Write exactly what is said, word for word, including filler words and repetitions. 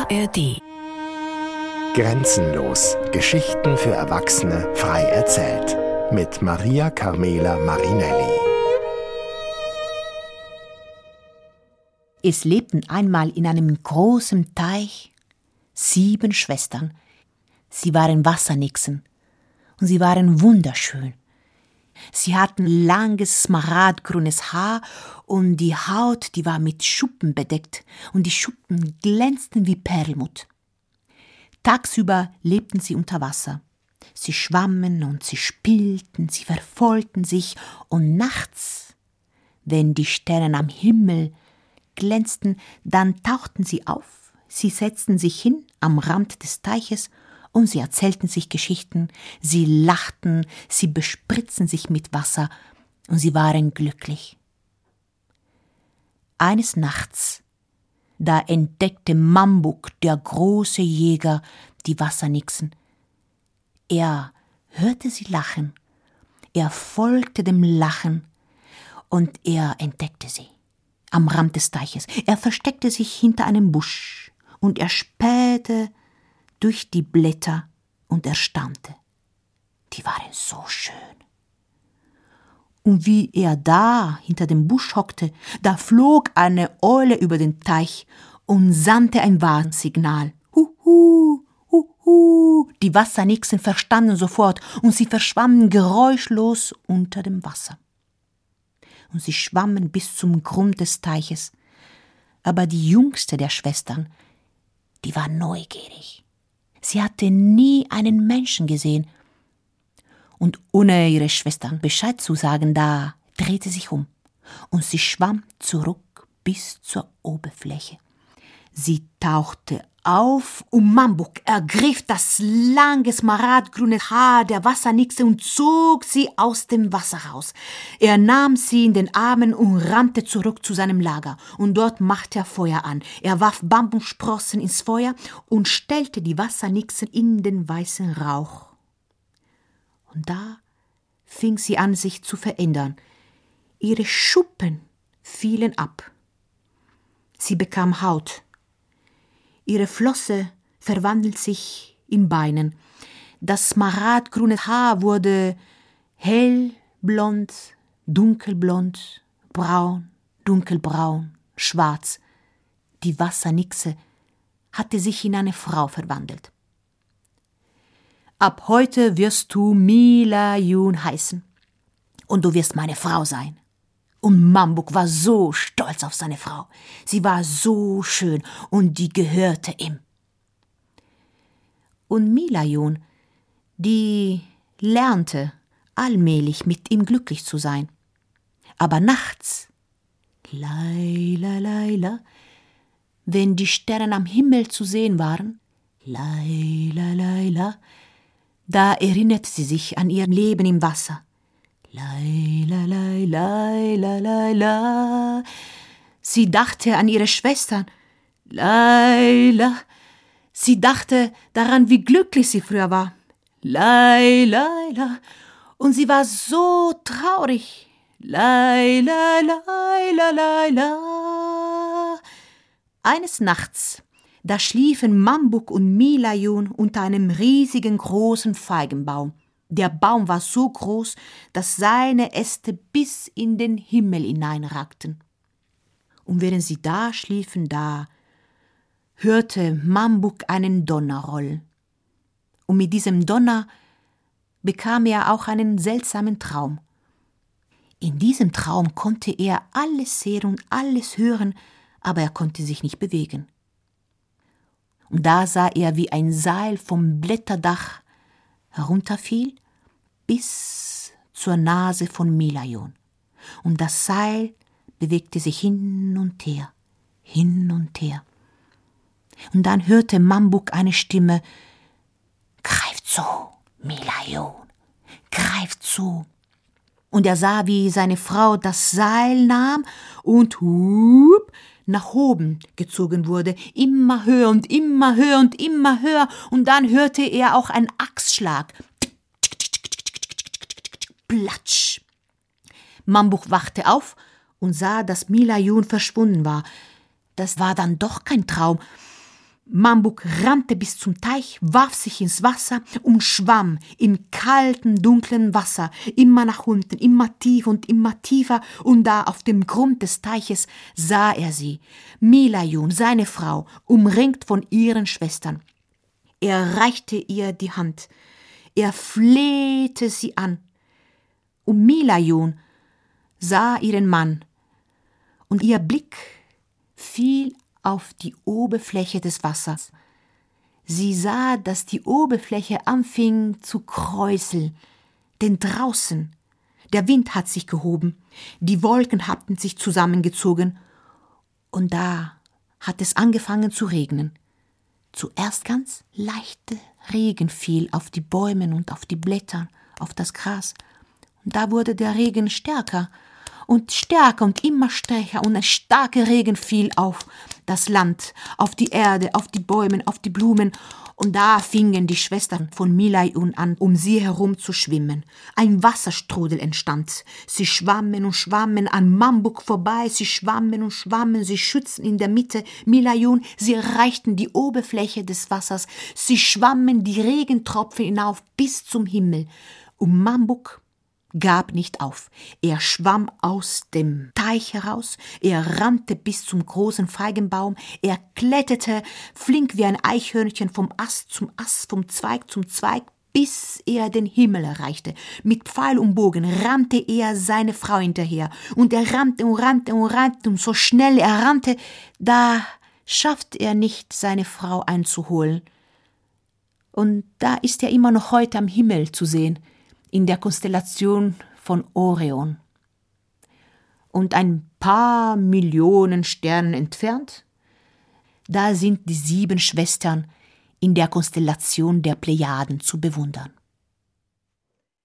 A R D. Grenzenlos. Geschichten für Erwachsene frei erzählt. Mit Maria Carmela Marinelli. Es lebten einmal in einem großen Teich sieben Schwestern. Sie waren Wassernixen und sie waren wunderschön. Sie hatten langes smaragdgrünes Haar und die Haut, die war mit Schuppen bedeckt und die Schuppen glänzten wie Perlmutt. Tagsüber lebten sie unter Wasser. Sie schwammen und sie spielten, sie verfolgten sich und nachts, wenn die Sterne am Himmel glänzten, dann tauchten sie auf, sie setzten sich hin am Rand des Teiches und sie erzählten sich Geschichten, sie lachten, sie bespritzten sich mit Wasser und sie waren glücklich. Eines Nachts, da entdeckte Mambuk, der große Jäger, die Wassernixen. Er hörte sie lachen, er folgte dem Lachen und er entdeckte sie am Rand des Teiches. Er versteckte sich hinter einem Busch und er spähte durch die Blätter und er staunte. Die waren so schön. Und wie er da hinter dem Busch hockte, da flog eine Eule über den Teich und sandte ein Warnsignal. Huhu, huhu. Die Wassernixen verstanden sofort und sie verschwammen geräuschlos unter dem Wasser. Und sie schwammen bis zum Grund des Teiches. Aber die jüngste der Schwestern, die war neugierig. Sie hatte nie einen Menschen gesehen. Und ohne ihre Schwestern Bescheid zu sagen, da drehte sie sich um und sie schwamm zurück bis zur Oberfläche. Sie tauchte auf und Mambuk ergriff das lange smaragdgrüne Haar der Wassernixe und zog sie aus dem Wasser raus. Er nahm sie in den Armen und rannte zurück zu seinem Lager. Und dort machte er Feuer an. Er warf Bambussprossen ins Feuer und stellte die Wassernixen in den weißen Rauch. Und da fing sie an, sich zu verändern. Ihre Schuppen fielen ab. Sie bekam Haut. Ihre Flosse verwandelt sich in Beinen. Das smaragdgrüne Haar wurde hellblond, dunkelblond, braun, dunkelbraun, schwarz. Die Wassernixe hatte sich in eine Frau verwandelt. Ab heute wirst du Milayun heißen und du wirst meine Frau sein. Und Mambuk war so stolz auf seine Frau. Sie war so schön und die gehörte ihm. Und Milayun, die lernte allmählich mit ihm glücklich zu sein. Aber nachts, Laila, Laila, wenn die Sterne am Himmel zu sehen waren, Laila, Laila, da erinnerte sie sich an ihr Leben im Wasser. Laila, Laila, Laila, Laila. Sie dachte an ihre Schwestern. Laila. Sie dachte daran, wie glücklich sie früher war. Laila, Laila. Und sie war so traurig. Laila, Laila, Laila. Eines Nachts, da schliefen Mambuk und Milayun unter einem riesigen großen Feigenbaum. Der Baum war so groß, dass seine Äste bis in den Himmel hineinragten. Und während sie da schliefen, da hörte Mambuk einen Donner rollen. Und mit diesem Donner bekam er auch einen seltsamen Traum. In diesem Traum konnte er alles sehen und alles hören, aber er konnte sich nicht bewegen. Und da sah er, wie ein Seil vom Blätterdach herunterfiel bis zur Nase von Milayun. Und das Seil bewegte sich hin und her, hin und her. Und dann hörte Mambuk eine Stimme: Greif zu, Milayun, greif zu. Und er sah, wie seine Frau das Seil nahm und hup, nach oben gezogen wurde, immer höher und immer höher und immer höher. Und dann hörte er auch einen Axtschlag. Platsch! Mambuk wachte auf und sah, dass Milayun verschwunden war. Das war dann doch kein Traum. Mambuk rannte bis zum Teich, warf sich ins Wasser und schwamm in kaltem, dunklen Wasser, immer nach unten, immer tiefer und immer tiefer, und da auf dem Grund des Teiches sah er sie, Milayun, seine Frau, umringt von ihren Schwestern. Er reichte ihr die Hand, er flehte sie an, und Milayun sah ihren Mann, und ihr Blick fiel auf die Oberfläche des Wassers. Sie sah, dass die Oberfläche anfing zu kräuseln, denn draußen, der Wind hat sich gehoben, die Wolken hatten sich zusammengezogen, und da hat es angefangen zu regnen. Zuerst ganz leichter Regen fiel auf die Bäume und auf die Blätter, auf das Gras, und da wurde der Regen stärker und stärker und immer stärker, und ein starker Regen fiel auf das Land, auf die Erde, auf die Bäume, auf die Blumen, und da fingen die Schwestern von Milayun an, um sie herum zu schwimmen. Ein Wasserstrudel entstand. Sie schwammen und schwammen an Mambuk vorbei, sie schwammen und schwammen, sie schützten in der Mitte Milayun, sie erreichten die Oberfläche des Wassers, sie schwammen die Regentropfen hinauf bis zum Himmel, und Mambuk gab nicht auf. Er schwamm aus dem Teich heraus, er rannte bis zum großen Feigenbaum, er kletterte flink wie ein Eichhörnchen vom Ast zum Ast, vom Zweig zum Zweig, bis er den Himmel erreichte. Mit Pfeil und Bogen rannte er seine Frau hinterher, und er rannte und rannte und rannte, und so schnell er rannte, da schaffte er nicht, seine Frau einzuholen. Und da ist er immer noch heute am Himmel zu sehen, in der Konstellation von Orion. Und ein paar Millionen Sternen entfernt, da sind die sieben Schwestern in der Konstellation der Plejaden zu bewundern.